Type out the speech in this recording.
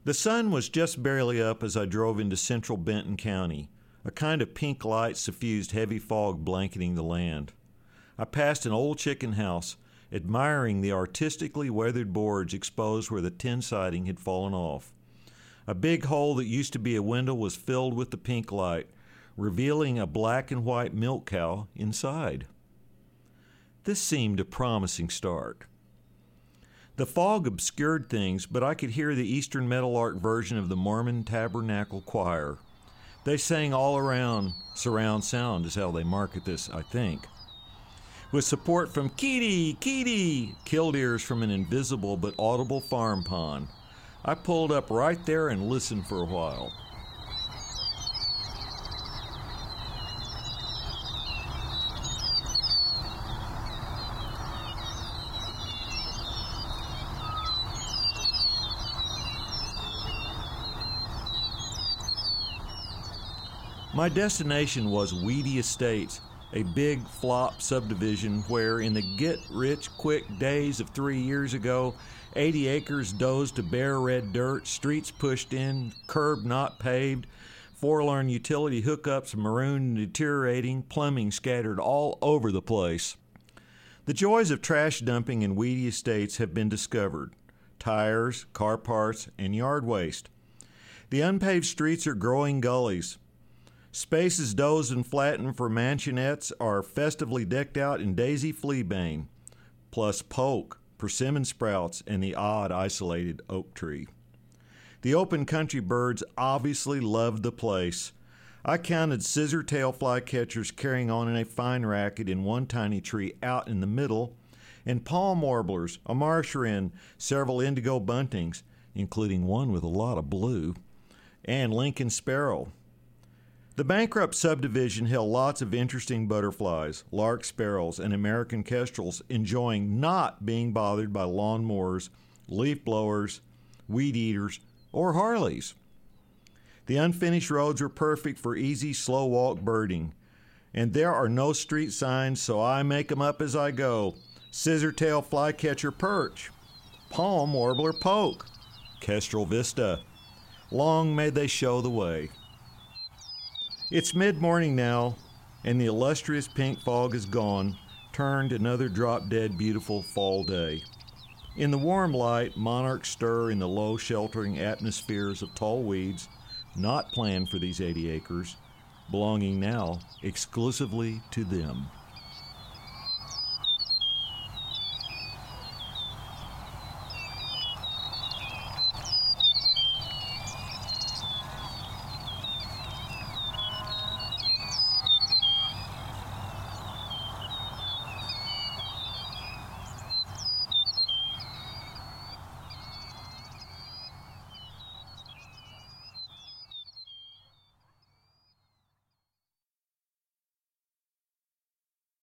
The sun was just barely up as I drove into central Benton County. A kind of pink light suffused heavy fog blanketing the land. I passed an old chicken house, admiring the artistically weathered boards exposed where the tin siding had fallen off. A big hole that used to be a window was filled with the pink light, revealing a black and white milk cow inside. This seemed a promising start. The fog obscured things, but I could hear the Eastern Meadowlark version of the Mormon Tabernacle Choir. They sang all around. Surround sound is how they market this, I think. With support from Keedy, killdeers from an invisible but audible farm pond. I pulled up right there and listened for a while. My destination was Weedy Estates, a big flop subdivision where, in the get-rich-quick days of 3 years ago, 80 acres dozed to bare red dirt, streets pushed in, curb not paved, forlorn utility hookups marooned and deteriorating, plumbing scattered all over the place. The joys of trash dumping in Weedy Estates have been discovered. Tires, car parts, and yard waste. The unpaved streets are growing gullies. Spaces dozed and flattened for mansionettes are festively decked out in daisy fleabane, plus poke, persimmon sprouts, and the odd isolated oak tree. The open country birds obviously loved the place. I counted scissor-tail flycatchers carrying on in a fine racket in one tiny tree out in the middle, and palm warblers, a marsh wren, several indigo buntings, including one with a lot of blue, and Lincoln sparrow. The bankrupt subdivision held lots of interesting butterflies, lark sparrows, and American kestrels enjoying not being bothered by lawnmowers, leaf blowers, weed eaters, or Harleys. The unfinished roads were perfect for easy, slow walk birding. And there are no street signs, so I make 'em up as I go. Scissor-tail flycatcher perch, palm warbler poke, kestrel vista. Long may they show the way. It's mid-morning now, and the illustrious pink fog is gone, turned another drop-dead beautiful fall day. In the warm light, monarchs stir in the low, sheltering atmospheres of tall weeds, not planned for these 80 acres, belonging now exclusively to them.